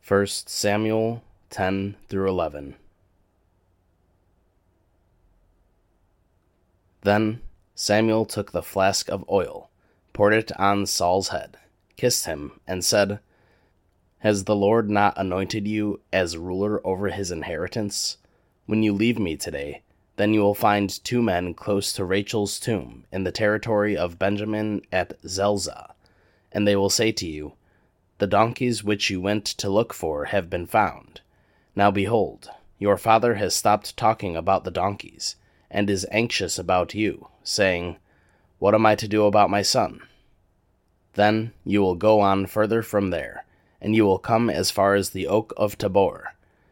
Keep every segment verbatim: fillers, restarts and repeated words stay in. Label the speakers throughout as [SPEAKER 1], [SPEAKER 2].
[SPEAKER 1] First Samuel ten through eleven. Then Samuel took the flask of oil, poured it on Saul's head, kissed him, and said, "Has the Lord not anointed you as ruler over his inheritance? When you leave me today, then you will find two men close to Rachel's tomb in the territory of Benjamin at Zelzah, and they will say to you, 'The donkeys which you went to look for have been found. Now behold, your father has stopped talking about the donkeys, and is anxious about you, saying, What am I to do about my son?' Then you will go on further from there, and you will come as far as the oak of Tabor.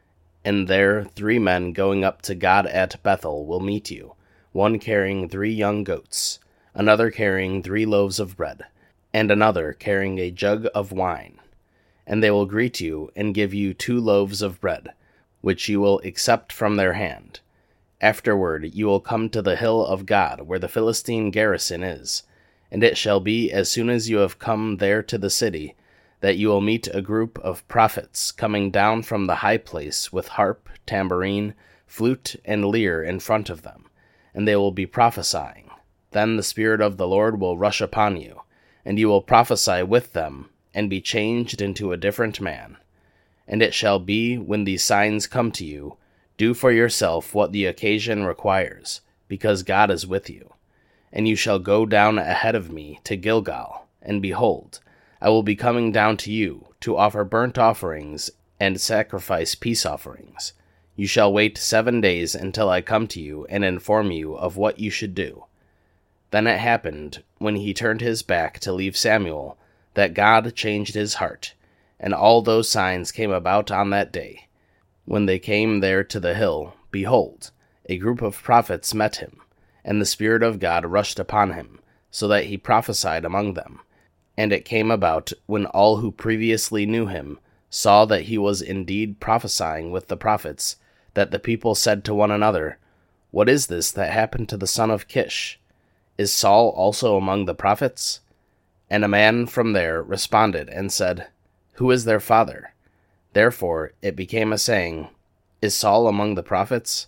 [SPEAKER 1] And there three men going up to God at Bethel will meet you, one carrying three young goats, another carrying three loaves of bread, and another carrying a jug of wine. And they will greet you and give you two loaves of bread, which you will accept from their hand. Afterward you will come to the hill of God, where the Philistine garrison is. And it shall be, as soon as you have come there to the city, that you will meet a group of prophets coming down from the high place with harp, tambourine, flute, and lyre in front of them, and they will be prophesying. Then the Spirit of the Lord will rush upon you, and you will prophesy with them, and be changed into a different man. And it shall be, when these signs come to you, do for yourself what the occasion requires, because God is with you. And you shall go down ahead of me to Gilgal, and behold, I will be coming down to you to offer burnt offerings and sacrifice peace offerings. You shall wait seven days until I come to you and inform you of what you should do." Then it happened, when he turned his back to leave Samuel, that God changed his heart, and all those signs came about on that day. When they came there to the hill, behold, a group of prophets met him, and the Spirit of God rushed upon him, so that he prophesied among them. And it came about, when all who previously knew him saw that he was indeed prophesying with the prophets, that the people said to one another, "What is this that happened to the son of Kish? Is Saul also among the prophets?" And a man from there responded and said, "Who is their father?" Therefore it became a saying, "Is Saul among the prophets?"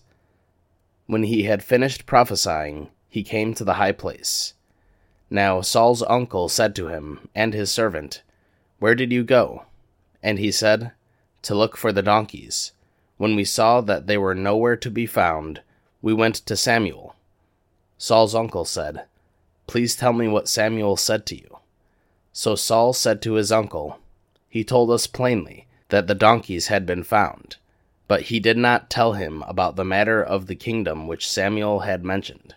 [SPEAKER 1] When he had finished prophesying, he came to the high place. Now Saul's uncle said to him and his servant, "Where did you go?" And he said, "To look for the donkeys. When we saw that they were nowhere to be found, we went to Samuel." Saul's uncle said, "Please tell me what Samuel said to you." So Saul said to his uncle, "He told us plainly that the donkeys had been found, but he did not tell him about the matter of the kingdom which Samuel had mentioned."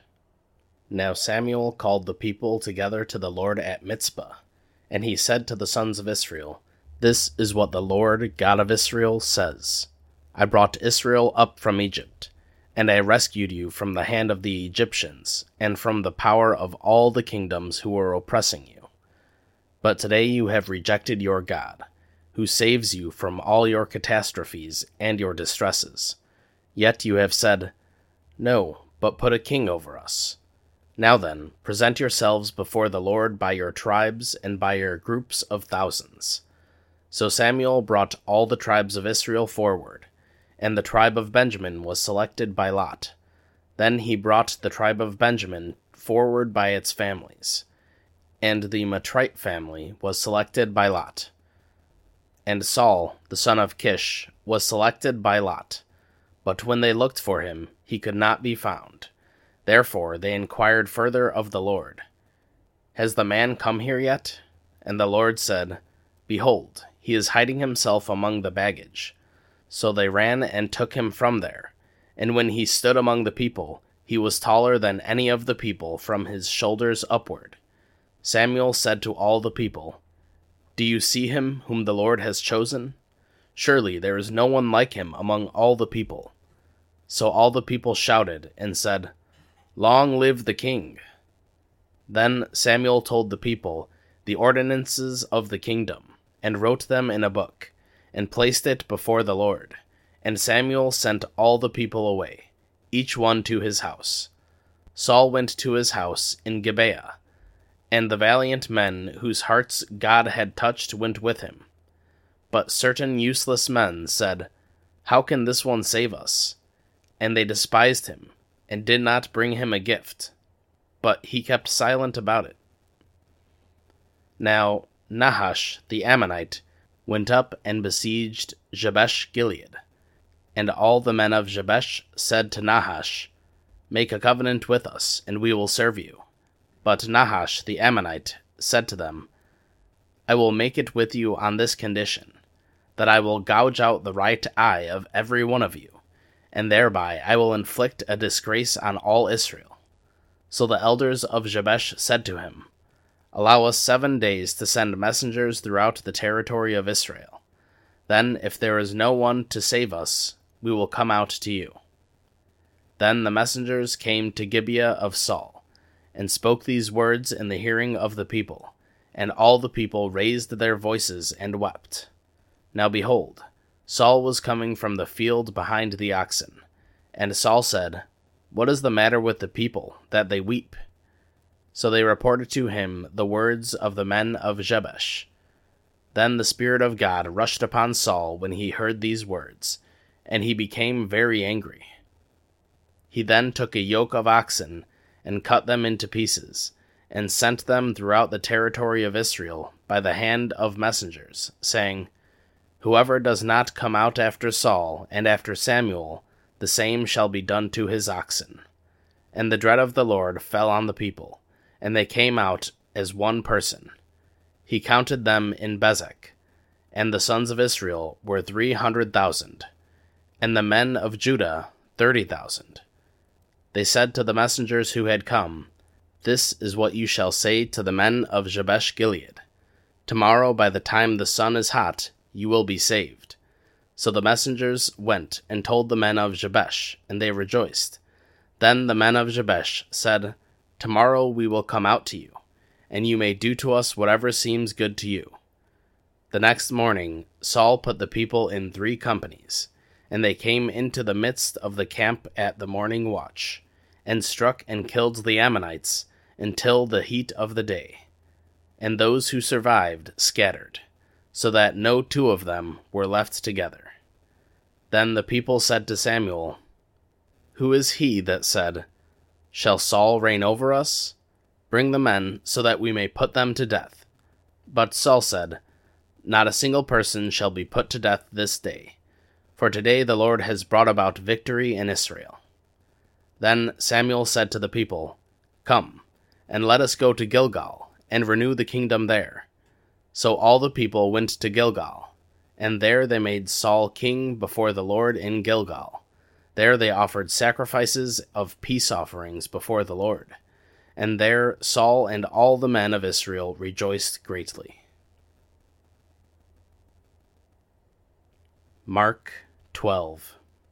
[SPEAKER 1] Now Samuel called the people together to the Lord at Mizpah, and he said to the sons of Israel, "This is what the Lord, God of Israel, says. I brought Israel up from Egypt, and I rescued you from the hand of the Egyptians, and from the power of all the kingdoms who were oppressing you. But today you have rejected your God, who saves you from all your catastrophes and your distresses. Yet you have said, 'No, but put a king over us.' Now then, present yourselves before the Lord by your tribes and by your groups of thousands." So Samuel brought all the tribes of Israel forward, and the tribe of Benjamin was selected by lot. Then he brought the tribe of Benjamin forward by its families, and the Matrite family was selected by lot. And Saul, the son of Kish, was selected by lot. But when they looked for him, he could not be found. Therefore they inquired further of the Lord, "Has the man come here yet?" And the Lord said, "Behold, he is hiding himself among the baggage." So they ran and took him from there. And when he stood among the people, he was taller than any of the people from his shoulders upward. Samuel said to all the people, "Do you see him whom the Lord has chosen? Surely there is no one like him among all the people." So all the people shouted and said, "Long live the king!" Then Samuel told the people the ordinances of the kingdom, and wrote them in a book, and placed it before the Lord. And Samuel sent all the people away, each one to his house. Saul went to his house in Gibeah, and the valiant men whose hearts God had touched went with him. But certain useless men said, "How can this one save us?" And they despised him, and did not bring him a gift. But he kept silent about it. Now Nahash the Ammonite went up and besieged Jabesh Gilead. And all the men of Jabesh said to Nahash, "Make a covenant with us, and we will serve you." But Nahash the Ammonite said to them, "I will make it with you on this condition, that I will gouge out the right eye of every one of you, and thereby I will inflict a disgrace on all Israel." So the elders of Jabesh said to him, "Allow us seven days to send messengers throughout the territory of Israel. Then, if there is no one to save us, we will come out to you." Then the messengers came to Gibeah of Saul, and spoke these words in the hearing of the people, and all the people raised their voices and wept. Now behold, Saul was coming from the field behind the oxen. And Saul said, "What is the matter with the people, that they weep?" So they reported to him the words of the men of Jabesh. Then the Spirit of God rushed upon Saul when he heard these words, and he became very angry. He then took a yoke of oxen, and cut them into pieces, and sent them throughout the territory of Israel by the hand of messengers, saying, "Whoever does not come out after Saul and after Samuel, the same shall be done to his oxen." And the dread of the Lord fell on the people, and they came out as one person. He counted them in Bezek, and the sons of Israel were three hundred thousand, and the men of Judah thirty thousand. They said to the messengers who had come, "This is what you shall say to the men of Jabesh Gilead. Tomorrow by the time the sun is hot, you will be saved." So the messengers went and told the men of Jabesh, and they rejoiced. Then the men of Jabesh said, "Tomorrow we will come out to you, and you may do to us whatever seems good to you." The next morning Saul put the people in three companies, and they came into the midst of the camp at the morning watch, and struck and killed the Ammonites until the heat of the day. And those who survived scattered, so that no two of them were left together. Then the people said to Samuel, "Who is he that said, 'Shall Saul reign over us?' Bring the men, so that we may put them to death." But Saul said, "Not a single person shall be put to death this day, for today the Lord has brought about victory in Israel." Then Samuel said to the people, "Come, and let us go to Gilgal, and renew the kingdom there." So all the people went to Gilgal, and there they made Saul king before the Lord in Gilgal. There they offered sacrifices of peace offerings before the Lord, and there Saul and all the men of Israel rejoiced greatly. Mark twelve.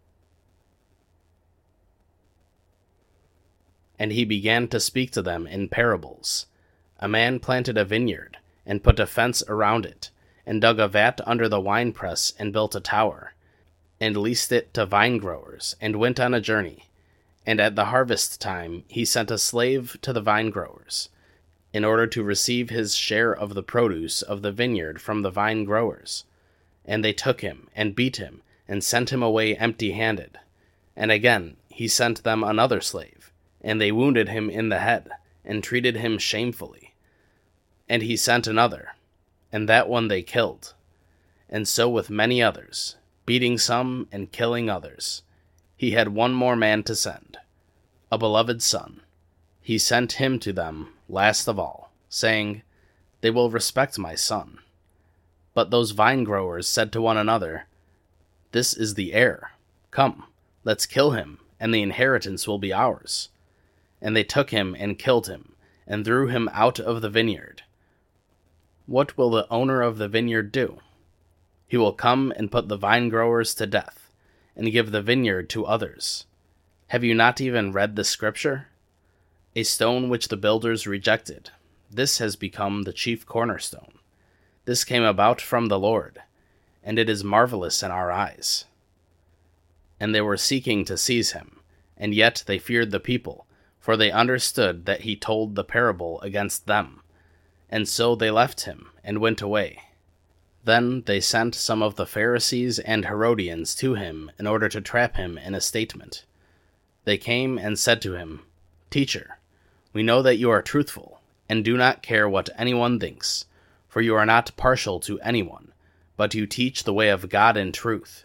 [SPEAKER 1] And he began to speak to them in parables. A man planted a vineyard, and put a fence around it, and dug a vat under the winepress, and built a tower, and leased it to vine-growers, and went on a journey. And at the harvest time he sent a slave to the vine-growers, in order to receive his share of the produce of the vineyard from the vine-growers. And they took him, and beat him, and sent him away empty-handed. And again he sent them another slave, and they wounded him in the head, and treated him shamefully. And he sent another, and that one they killed. And so with many others, beating some and killing others. He had one more man to send, a beloved son. He sent him to them last of all, saying, "They will respect my son." But those vine-growers said to one another, "This is the heir. Come, let's kill him, and the inheritance will be ours." And they took him and killed him, and threw him out of the vineyard. What will the owner of the vineyard do? He will come and put the vine-growers to death, and give the vineyard to others. Have you not even read the scripture? A stone which the builders rejected, this has become the chief cornerstone. This came about from the Lord, and it is marvelous in our eyes. And they were seeking to seize him, and yet they feared the people, for they understood that he told the parable against them. And so they left him, and went away. Then they sent some of the Pharisees and Herodians to him in order to trap him in a statement. They came and said to him, "Teacher, we know that you are truthful, and do not care what anyone thinks, for you are not partial to anyone, but you teach the way of God in truth.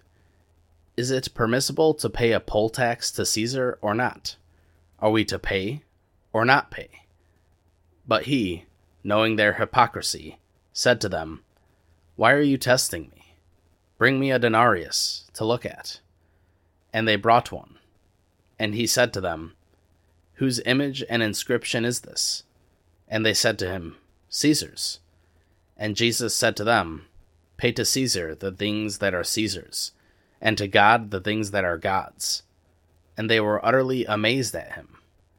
[SPEAKER 1] Is it permissible to pay a poll tax to Caesar or not? Are we to pay or not pay?" But he, knowing their hypocrisy, said to them, "Why are you testing me? Bring me a denarius to look at." And they brought one. And he said to them, "Whose image and inscription is this?" And they said to him, "Caesar's." And Jesus said to them, "Pay to Caesar the things that are Caesar's, and to God the things that are God's." And they were utterly amazed at him.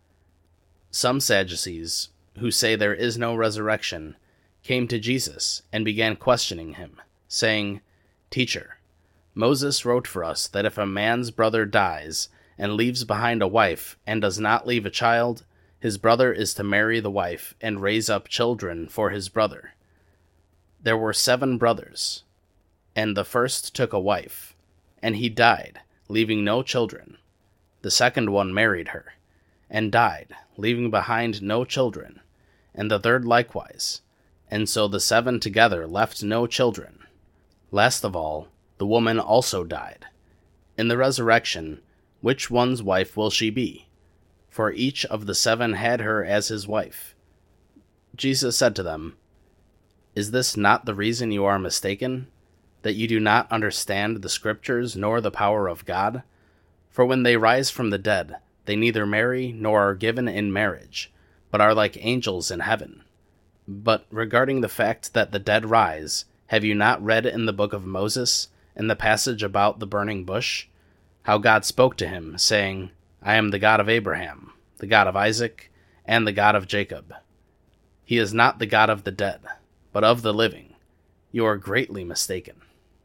[SPEAKER 1] Some Sadducees, who say there is no resurrection, came to Jesus and began questioning him, saying, "Teacher, Moses wrote for us that if a man's brother dies and leaves behind a wife and does not leave a child, his brother is to marry the wife and raise up children for his brother. There were seven brothers, and the first took a wife, and he died, leaving no children. The second one married her, and died, leaving behind no children, and the third likewise, and so the seven together left no children. Last of all, the woman also died. In the resurrection, which one's wife will she be? For each of the seven had her as his wife." Jesus said to them, "Is this not the reason you are mistaken, that you do not understand the Scriptures nor the power of God? For when they rise from the dead, they neither marry nor are given in marriage, but are like angels in heaven. But regarding the fact that the dead rise, have you not read in the book of Moses, in the passage about the burning bush, how God spoke to him, saying, 'I am the God of Abraham, the God of Isaac, and the God of Jacob'? He is not the God of the dead, but of the living. You are greatly mistaken."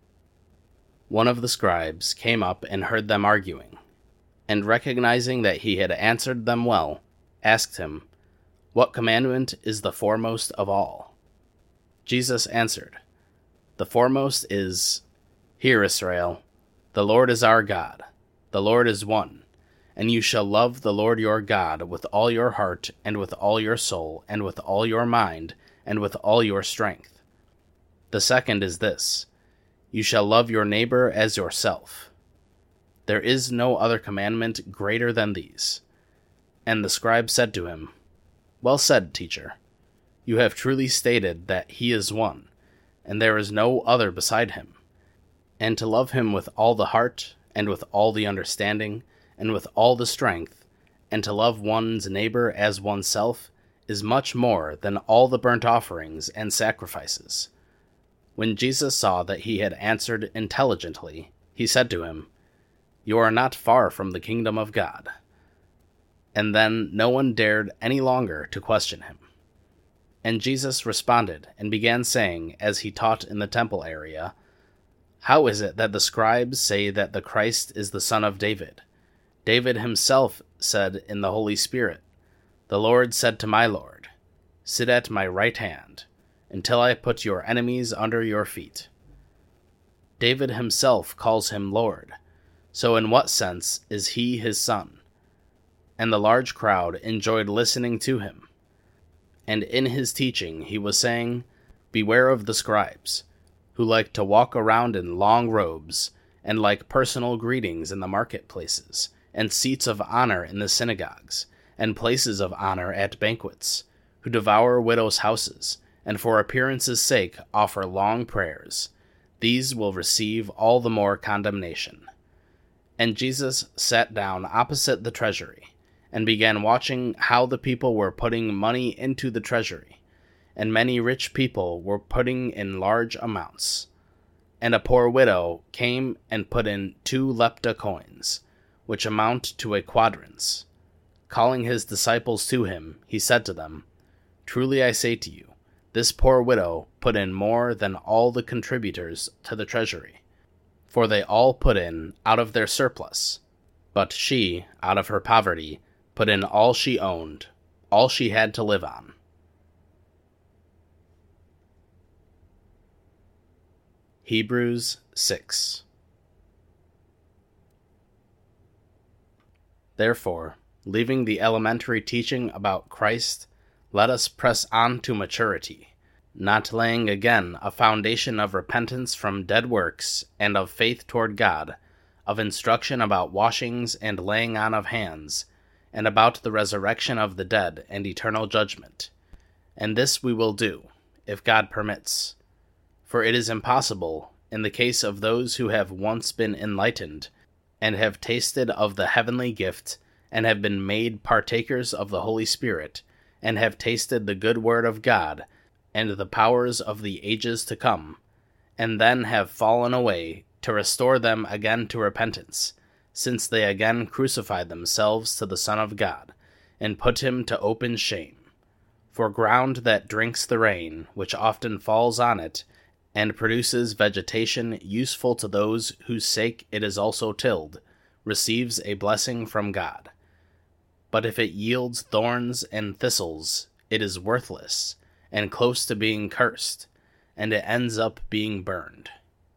[SPEAKER 1] One of the scribes came up and heard them arguing, and recognizing that he had answered them well, asked him, "What commandment is the foremost of all?" Jesus answered, "The foremost is, 'Hear, Israel, the Lord is our God, the Lord is one, and you shall love the Lord your God with all your heart, and with all your soul, and with all your mind, and with all your strength.' The second is this, 'You shall love your neighbor as yourself.' There is no other commandment greater than these." And the scribe said to him, "Well said, teacher. You have truly stated that he is one, and there is no other beside him. And to love him with all the heart, and with all the understanding, and with all the strength, and to love one's neighbor as oneself, is much more than all the burnt offerings and sacrifices." When Jesus saw that he had answered intelligently, he said to him, "You are not far from the kingdom of God." And then no one dared any longer to question him. And Jesus responded and began saying, as he taught in the temple area, "How is it that the scribes say that the Christ is the son of David? David himself said in the Holy Spirit, 'The Lord said to my Lord, sit at my right hand, until I put your enemies under your feet.' David himself calls him Lord, so in what sense is he his son?" And the large crowd enjoyed listening to him. And in his teaching he was saying, "Beware of the scribes, who like to walk around in long robes, and like personal greetings in the marketplaces, and seats of honor in the synagogues, and places of honor at banquets, who devour widows' houses, and for appearance's sake offer long prayers. These will receive all the more condemnation." And Jesus sat down opposite the treasury, and began watching how the people were putting money into the treasury, and many rich people were putting in large amounts. And a poor widow came and put in two lepta coins, which amount to a quadrans. Calling his disciples to him, he said to them, "Truly I say to you, this poor widow put in more than all the contributors to the treasury, for they all put in out of their surplus, but she, out of her poverty, put in all she owned, all she had to live on." Hebrews six. Therefore, leaving the elementary teaching about Christ, let us press on to maturity, not laying again a foundation of repentance from dead works and of faith toward God, of instruction about washings and laying on of hands, and about the resurrection of the dead and eternal judgment. And this we will do, if God permits. For it is impossible, in the case of those who have once been enlightened, and have tasted of the heavenly gift, and have been made partakers of the Holy Spirit, and have tasted the good word of God, and the powers of the ages to come, and then have fallen away, to restore them again to repentance, since they again crucified themselves to the Son of God, and put him to open shame. For ground that drinks the rain, which often falls on it, and produces vegetation useful to those whose sake it is also tilled, receives a blessing from God. But if it yields thorns and thistles, it is worthless, and close to being cursed, and it ends up being burned.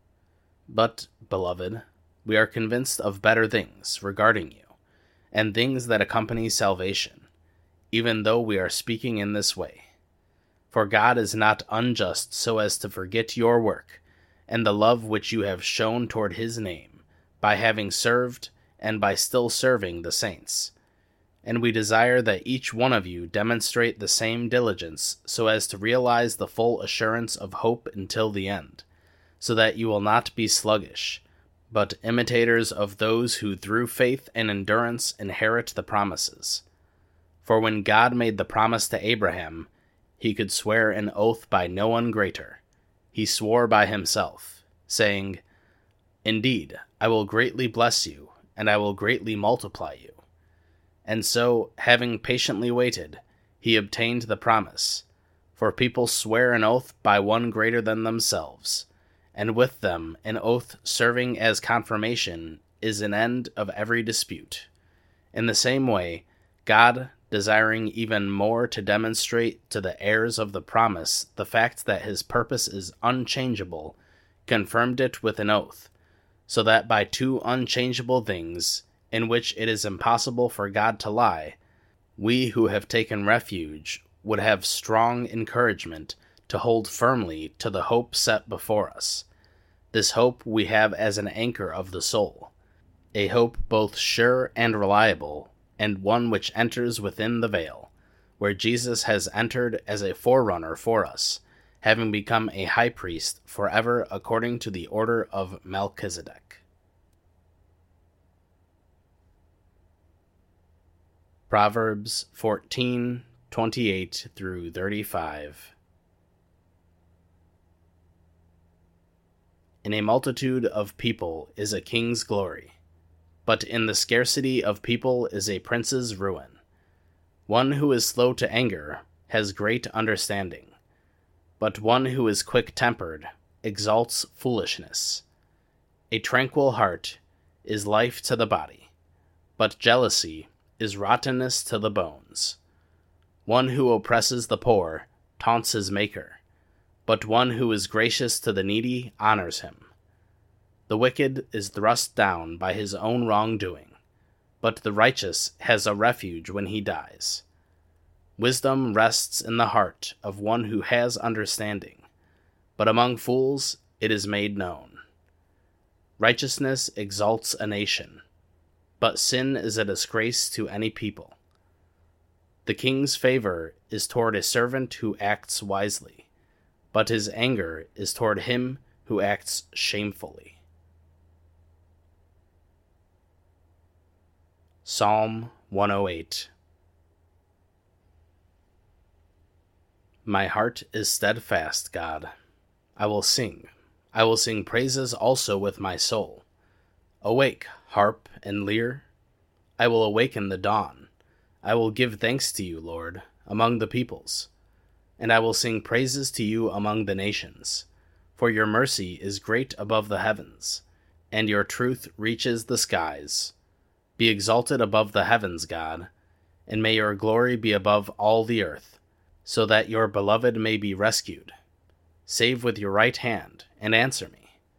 [SPEAKER 1] But, beloved, we are convinced of better things regarding you, and things that accompany salvation, even though we are speaking in this way. For God is not unjust so as to forget your work, and the love which you have shown toward his name, by having served, and by still serving the saints. And we desire that each one of you demonstrate the same diligence, so as to realize the full assurance of hope until the end, so that you will not be sluggish, but imitators of those who through faith and endurance inherit the promises. For when God made the promise to Abraham, he could swear an oath by no one greater. He swore by himself, saying, "Indeed, I will greatly bless you, and I will greatly multiply you." And so, having patiently waited, he obtained the promise. For people swear an oath by one greater than themselves, and with them an oath serving as confirmation is an end of every dispute. In the same way, God, desiring even more to demonstrate to the heirs of the promise the fact that his purpose is unchangeable, confirmed it with an oath, so that by two unchangeable things, in which it is impossible for God to lie, we who have taken refuge would have strong encouragement to hold firmly to the hope set before us. This hope we have as an anchor of the soul, a hope both sure and reliable, and one which enters within the veil, where Jesus has entered as a forerunner for us, having become a high priest forever according to the order of Melchizedek. Proverbs fourteen, twenty-eight through thirty-five. In a multitude of people is a king's glory, but in the scarcity of people is a prince's ruin. One who is slow to anger has great understanding, but one who is quick-tempered exalts foolishness. A tranquil heart is life to the body, but jealousy is rottenness to the bones. One who oppresses the poor taunts his maker, but one who is gracious to the needy honors him. The wicked is thrust down by his own wrongdoing, but the righteous has a refuge when he dies. Wisdom rests in the heart of one who has understanding, but among fools it is made known. Righteousness exalts a nation, but sin is a disgrace to any people. The king's favor is toward a servant who acts wisely, but his anger is toward him who acts shamefully. Psalm one oh eight. My heart is steadfast, God. I will sing. I will sing praises also with my soul. Awake, harp and lyre. I will awaken the dawn. I will give thanks to you, Lord, among the peoples. And I will sing praises to you among the nations. For your mercy is great above the heavens, and your truth reaches the skies. Be exalted above the heavens, God, and may your glory be above all the earth, so that your beloved may be rescued. Save with your right hand, and answer me.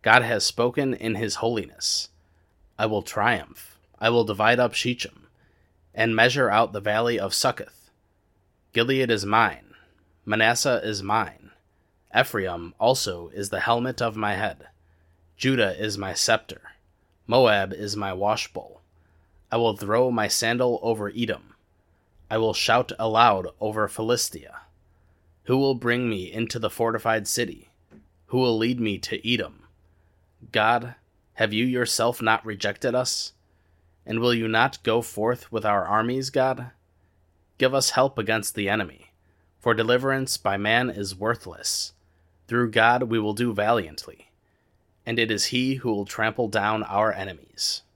[SPEAKER 1] God has spoken in his holiness. I will triumph. I will divide up Shechem, and measure out the valley of Succoth. Gilead is mine. Manasseh is mine. Ephraim also is the helmet of my head. Judah is my scepter. Moab is my washbowl. I will throw my sandal over Edom. I will shout aloud over Philistia. Who will bring me into the fortified city? Who will lead me to Edom? God, have you yourself not rejected us? And will you not go forth with our armies, God? Give us help against the enemy, for deliverance by man is worthless. Through God we will do valiantly, and it is he who will trample down our enemies.